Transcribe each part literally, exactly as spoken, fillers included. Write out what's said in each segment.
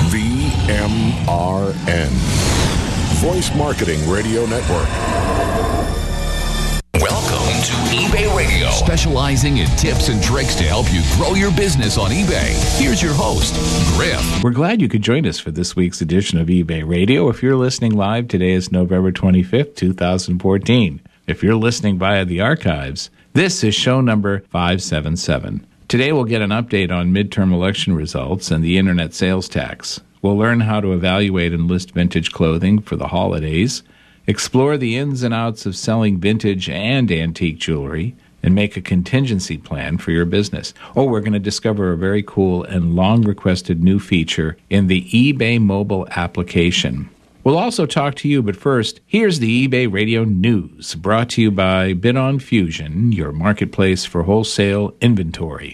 V M R N, Voice Marketing Radio Network. Welcome to eBay Radio, specializing in tips and tricks to help you grow your business on eBay. Here's your host, Griff. We're glad you could join us for this week's edition of eBay Radio. If you're listening live, today is November twenty-fifth, twenty fourteen. If you're listening via the archives, this is show number five seventy-seven. Today we'll get an update on midterm election results and the internet sales tax. We'll learn how to evaluate and list vintage clothing for the holidays, explore the ins and outs of selling vintage and antique jewelry, and make a contingency plan for your business. Oh, we're going to discover a very cool and long-requested new feature in the eBay mobile application. We'll also talk to you, but first, here's the eBay Radio News, brought to you by Bid-On Fusion, your marketplace for wholesale inventory.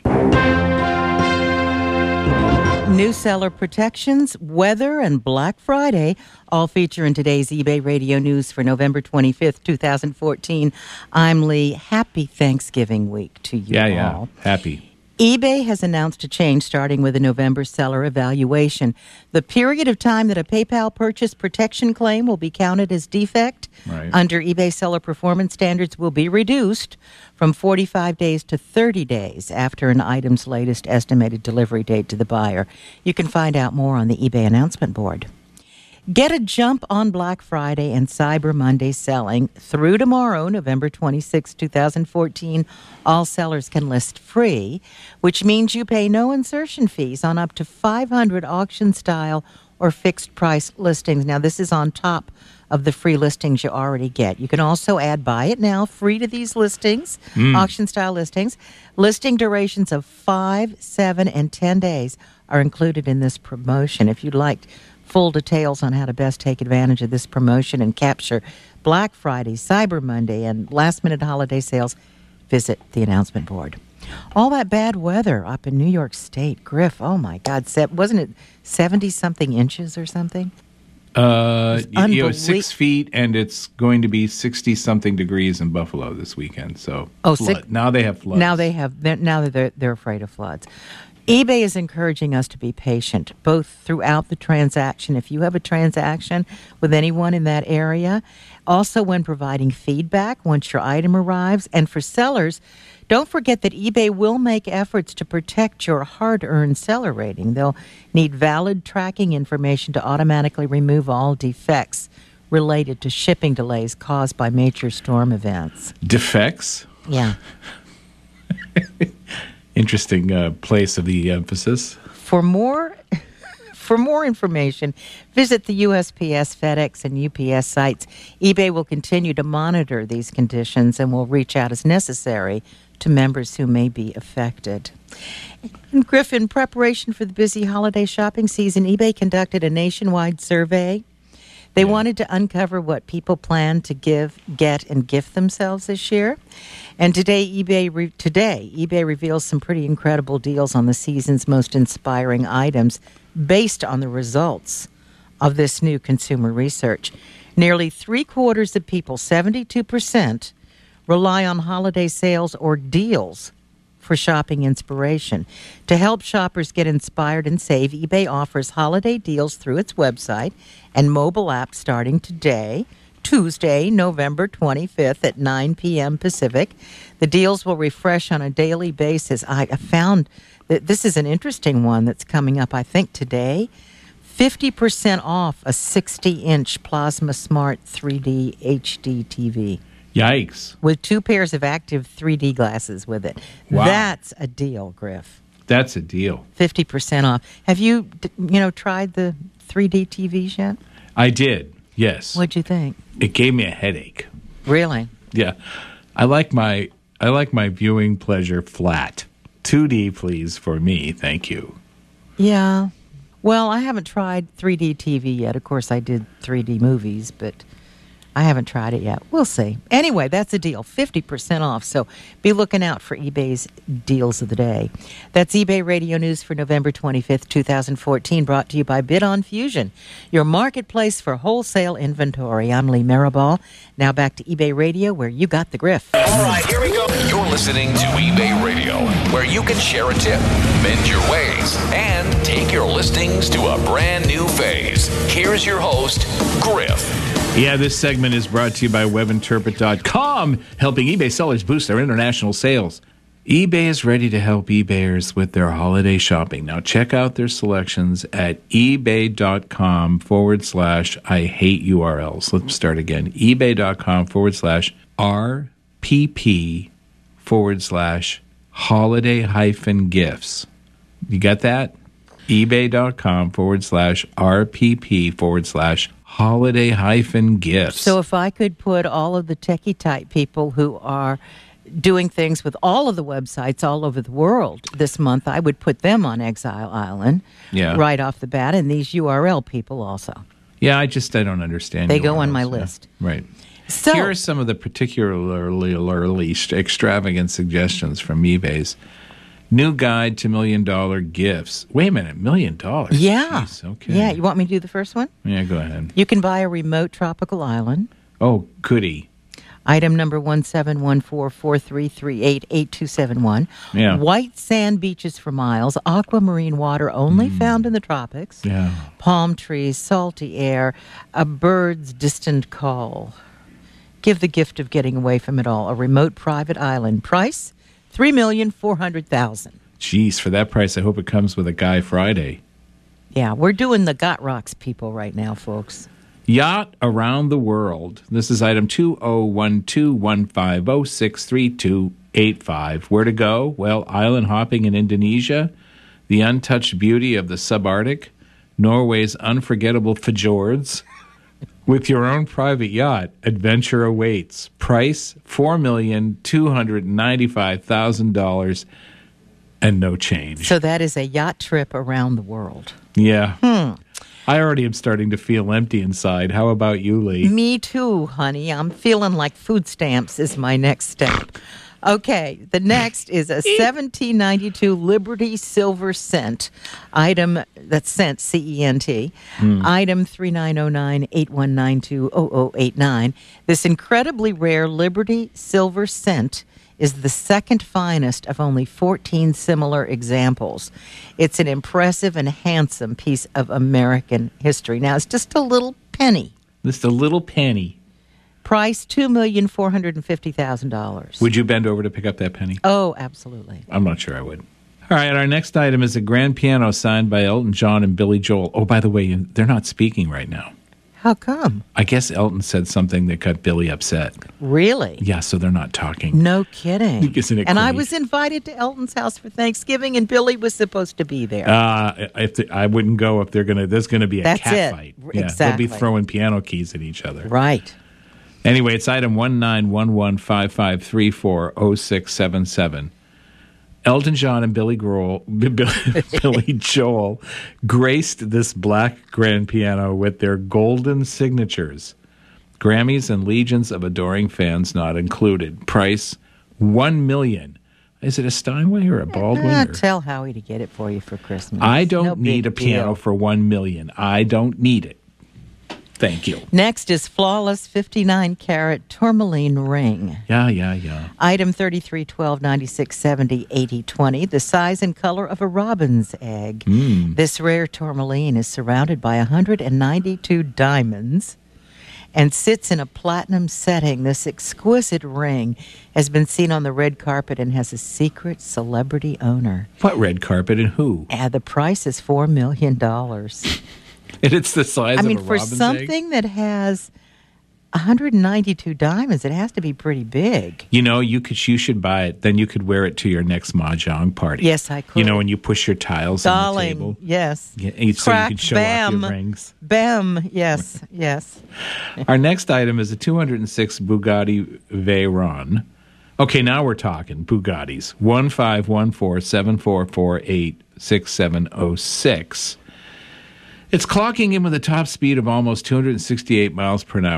New seller protections, weather, and Black Friday all feature in today's eBay Radio News for November twenty-fifth, twenty fourteen. I'm Lee. Happy Thanksgiving week to you yeah, all. Yeah, happy. eBay has announced a change starting with a November seller evaluation. The period of time that a PayPal purchase protection claim will be counted as defect right. under eBay seller performance standards will be reduced from forty-five days to thirty days after an item's latest estimated delivery date to the buyer. You can find out more on the eBay announcement board. Get a jump on Black Friday and Cyber Monday selling. Through tomorrow, November twenty-sixth, twenty fourteen, all sellers can list free, which means you pay no insertion fees on up to five hundred auction-style or fixed-price listings. Now, this is on top of the free listings you already get. You can also add Buy It Now free to these listings, mm. auction-style listings. Listing durations of five, seven, and ten days are included in this promotion. If you'd like full details on how to best take advantage of this promotion and capture Black Friday, Cyber Monday, and last-minute holiday sales, visit the announcement board. All that bad weather up in New York State, Griff, oh my God, wasn't it seventy-something inches or something? Uh, it you know, six feet, and it's going to be sixty-something degrees in Buffalo this weekend. So oh, flood. Six, now they have floods. Now they have. Now they're they're afraid of floods. eBay is encouraging us to be patient, both throughout the transaction. If you have a transaction with anyone in that area, also when providing feedback once your item arrives, and for sellers, don't forget that eBay will make efforts to protect your hard-earned seller rating. They'll need valid tracking information to automatically remove all defects related to shipping delays caused by major storm events. Defects? Yeah. Interesting uh, place of the emphasis. For more for more information, visit the U S P S, FedEx, and U P S sites. eBay will continue to monitor these conditions and will reach out as necessary to members who may be affected. And Griff, in preparation for the busy holiday shopping season, eBay conducted a nationwide survey. They yeah. wanted to uncover what people plan to give, get, and gift themselves this year. And today, eBay re- today eBay reveals some pretty incredible deals on the season's most inspiring items based on the results of this new consumer research. Nearly three-quarters of people, seventy-two percent, rely on holiday sales or deals for shopping inspiration. To help shoppers get inspired and save, eBay offers holiday deals through its website and mobile app starting today, Tuesday, November twenty-fifth at nine p.m. Pacific. The deals will refresh on a daily basis. I found that this is an interesting one that's coming up, I think, today. fifty percent off a sixty-inch Plasma Smart three D H D T V. Yikes. With two pairs of active three D glasses with it. Wow. That's a deal, Griff. That's a deal. fifty percent off. Have you, you know, tried the three D T Vs yet? I did, yes. What'd you think? It gave me a headache. Really? Yeah. I like my I like my viewing pleasure flat. two D, please, for me. Thank you. Yeah. Well, I haven't tried three D T V yet. Of course, I did three D movies, but I haven't tried it yet. We'll see. Anyway, that's a deal. fifty percent off. So be looking out for eBay's deals of the day. That's eBay Radio News for November twenty-fifth, twenty fourteen, brought to you by Bid on Fusion, your marketplace for wholesale inventory. I'm Lee Maribal. Now back to eBay Radio, where you got the griff. All right, here we go. You're listening to eBay Radio, where you can share a tip, mend your ways, and take your listings to a brand new phase. Here's your host, Griff. Yeah, this segment is brought to you by web interpret dot com, helping eBay sellers boost their international sales. eBay is ready to help eBayers with their holiday shopping. Now check out their selections at ebay.com forward slash I hate U R Ls. Let's start again. ebay.com forward slash RPP forward slash holiday hyphen gifts. You got that? ebay.com forward slash RPP forward slash holiday hyphen gifts. So if I could put all of the techie type people who are doing things with all of the websites all over the world this month, I would put them on Exile Island Yeah. right off the bat, and these U R L people also. Yeah, I just, I don't understand. They U R Ls. go on my Yeah. list. Right. So Here are some of the particularly extravagant suggestions from eBay's new guide to million dollar gifts. Wait a minute, million dollars? yeah. Jeez, okay. Yeah, you want me to do the first one? Yeah, go ahead. You can buy a remote tropical island. Oh, goody. Item number one seven one four four three three eight eight two seven one. Yeah. White sand beaches for miles, aquamarine water only found in the tropics. Yeah. Palm trees, salty air, a bird's distant call. Give the gift of getting away from it all. A remote private island. Price, three million four hundred thousand dollars. Jeez, for that price, I hope it comes with a Guy Friday. Yeah, we're doing the Got Rocks people right now, folks. Yacht around the world. This is item two oh one two one five oh six three two eight five. Where to go? Well, island hopping in Indonesia, the untouched beauty of the subarctic, Norway's unforgettable fjords. With your own private yacht, adventure awaits. Price, four million two hundred ninety-five thousand dollars and no change. So that is a yacht trip around the world. Yeah. Hmm. I already am starting to feel empty inside. How about you, Lee? Me too, honey. I'm feeling like food stamps is my next step. Okay, the next is a seventeen ninety-two Liberty Silver Cent item, that's cent, C E N T, mm. item three nine oh nine eight one nine two oh oh eight nine. This incredibly rare Liberty Silver Cent is the second finest of only fourteen similar examples. It's an impressive and handsome piece of American history. Now, it's just a little penny. Just a little penny. Price, two million four hundred fifty thousand dollars. Would you bend over to pick up that penny? Oh, absolutely. I'm not sure I would. All right, our next item is a grand piano signed by Elton John and Billy Joel. Oh, by the way, they're not speaking right now. How come? I guess Elton said something that got Billy upset. Really? Yeah, so they're not talking. No kidding. Isn't it and I great? was invited to Elton's house for Thanksgiving, and Billy was supposed to be there. Uh, if the, I wouldn't go if they're gonna. There's gonna be a That's cat it. fight. Yeah, Exactly. they'll be throwing piano keys at each other. Right. Anyway, it's item one nine one one five five three four oh six seven seven. Elton John and Billy, Grohl, Billy Joel graced this black grand piano with their golden signatures. Grammys and legions of adoring fans not included. Price, one million dollars. Is it a Steinway or a Baldwin? Uh, or? tell Howie to get it for you for Christmas. I don't No need big a piano deal. for one million dollars. I don't need it. Thank you. Next is flawless fifty-nine carat tourmaline ring. Yeah, yeah, yeah. Item thirty-three twelve ninety-six seventy eighty twenty, the size and color of a robin's egg. Mm. This rare tourmaline is surrounded by one hundred ninety-two diamonds and sits in a platinum setting. This exquisite ring has been seen on the red carpet and has a secret celebrity owner. What red carpet and who? And the price is four million dollars. And it's the size I of mean, a for robin's egg? something that has one hundred ninety-two diamonds, it has to be pretty big. You know, you could you should buy it. Then you could wear it to your next mahjong party. Yes, I could. You know, when you push your tiles on the Darling, table. yes. Yeah, so you Crack, can show bam, off your rings. Bam, yes, yes. Our next item is a two hundred six Bugatti Veyron. Okay, now we're talking Bugattis. one five one four seven four four eight six seven oh six. It's clocking in with a top speed of almost two hundred sixty-eight miles per hour.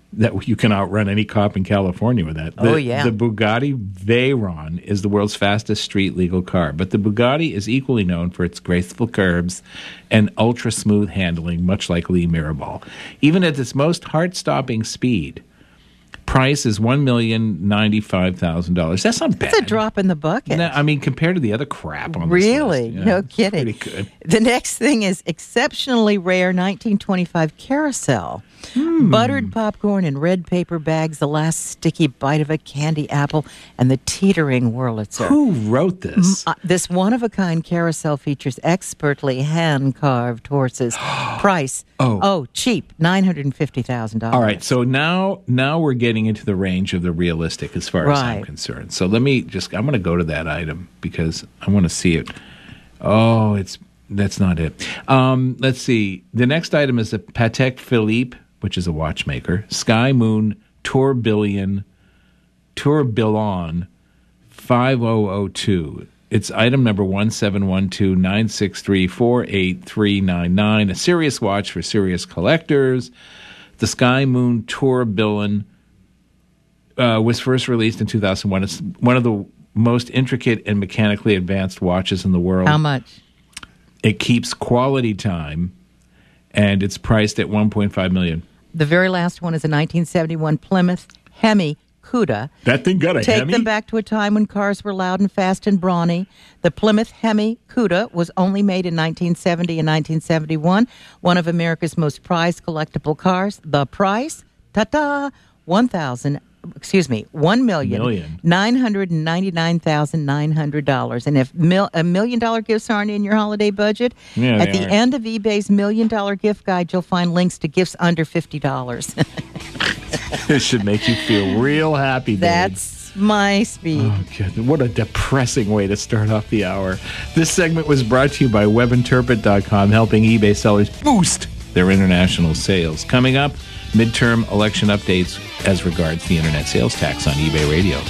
that you can outrun any cop in California with that. The, Oh, yeah. The Bugatti Veyron is the world's fastest street legal car, but the Bugatti is equally known for its graceful curves and ultra-smooth handling, much like Lee Mirabal. Even at its most heart-stopping speed, price is one million ninety-five thousand dollars. That's not bad. It's a drop in the bucket. No, I mean, compared to the other crap on Really? this list. No it's kidding. Pretty good. The next thing is exceptionally rare nineteen twenty-five carousel. Hmm. Buttered popcorn in red paper bags, the last sticky bite of a candy apple, and the teetering Wurlitzer. Who wrote this? Uh, this one-of-a-kind carousel features expertly hand-carved horses. Price, Oh. oh, cheap, nine hundred fifty thousand dollars. All right, so now now we're getting into the range of the realistic as far as I'm Right. concerned. So let me just, I'm going to go to that item because I want to see it. Oh, it's that's not it. Um, let's see. The next item is the Patek Philippe, which is a watchmaker, Sky Moon Tourbillon, Tourbillon five thousand two. It's item number one seven one two nine six three four eight three nine nine, a serious watch for serious collectors. The Sky Moon Tourbillon uh, was first released in two thousand one. It's one of the most intricate and mechanically advanced watches in the world. How much? It keeps quality time, and it's priced at one point five million dollars. The very last one is a nineteen seventy-one Plymouth Hemi Cuda. That thing got a Take Hemi? them back to a time when cars were loud and fast and brawny. The Plymouth Hemi Cuda was only made in nineteen seventy and nineteen seventy-one, one of America's most prized collectible cars. The price, ta-ta, one thousand, excuse me, one million Million. nine hundred ninety-nine thousand nine hundred dollars. And if mil- a million dollar gifts aren't in your holiday budget, Yeah, at they the aren't. end of eBay's million dollar gift guide, you'll find links to gifts under fifty dollars. This should make you feel real happy, babe. That's my speed. Oh, God, what a depressing way to start off the hour. This segment was brought to you by web interpret dot com, helping eBay sellers boost their international sales. Coming up, midterm election updates as regards the internet sales tax on eBay Radio.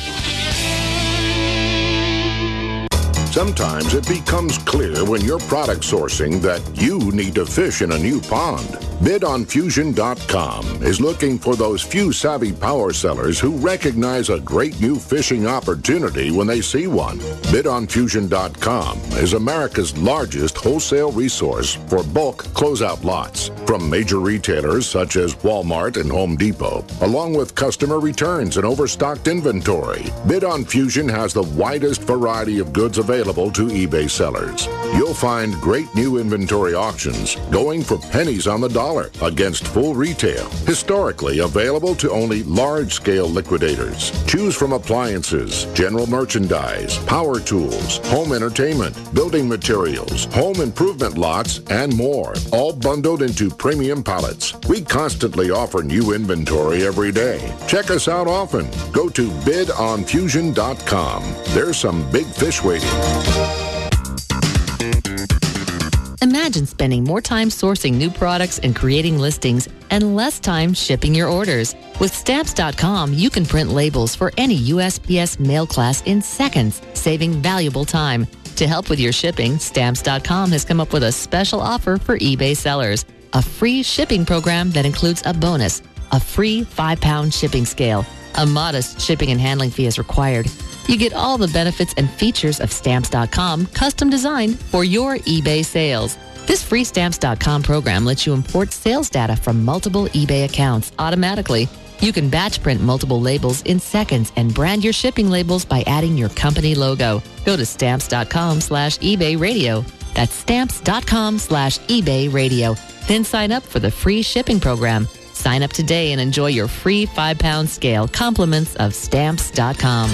Sometimes it becomes clear when you're product sourcing that you need to fish in a new pond. bid on fusion dot com is looking for those few savvy power sellers who recognize a great new fishing opportunity when they see one. bid on fusion dot com is America's largest wholesale resource for bulk closeout lots from major retailers such as Walmart and Home Depot, along with customer returns and overstocked inventory. Bid on Fusion has the widest variety of goods available to eBay sellers. You'll find great new inventory auctions going for pennies on the dollar against full retail, historically available to only large-scale liquidators. Choose from appliances, general merchandise, power tools, home entertainment, building materials, home improvement lots, and more, all bundled into premium pallets. We constantly offer new inventory every day. Check us out often. Go to bid on fusion dot com. There's some big fish waiting. Imagine spending more time sourcing new products and creating listings and less time shipping your orders. With Stamps dot com, you can print labels for any U S P S mail class in seconds, saving valuable time. To help with your shipping, Stamps dot com has come up with a special offer for eBay sellers. A free shipping program that includes a bonus, a free five-pound shipping scale. A modest shipping and handling fee is required. You get all the benefits and features of Stamps dot com, custom designed for your eBay sales. This free Stamps dot com program lets you import sales data from multiple eBay accounts automatically. You can batch print multiple labels in seconds and brand your shipping labels by adding your company logo. Go to Stamps dot com slash eBay radio. That's Stamps dot com slash eBay radio. Then sign up for the free shipping program. Sign up today and enjoy your free five-pound scale compliments of Stamps dot com.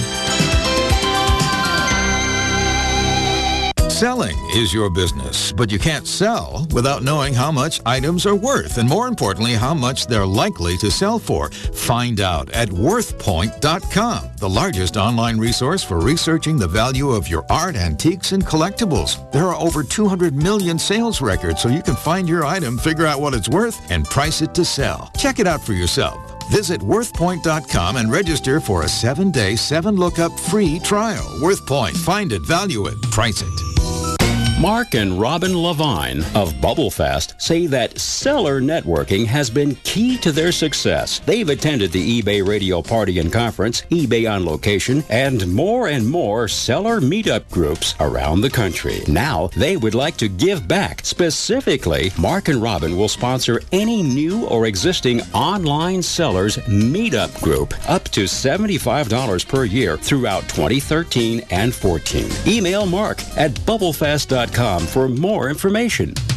Selling is your business, but you can't sell without knowing how much items are worth and, more importantly, how much they're likely to sell for. Find out at worth point dot com, the largest online resource for researching the value of your art, antiques, and collectibles. There are over two hundred million sales records, so you can find your item, figure out what it's worth, and price it to sell. Check it out for yourself. Visit worth point dot com and register for a seven-day, seven-lookup free trial. WorthPoint. Find it, value it, price it. Mark and Robin Levine of BubbleFest say that seller networking has been key to their success. They've attended the eBay Radio Party and Conference, eBay On Location, and more and more seller meetup groups around the country. Now, they would like to give back. Specifically, Mark and Robin will sponsor any new or existing online sellers meetup group up to seventy-five dollars per year throughout twenty thirteen and fourteen. Email Mark at bubblefest dot com for more information.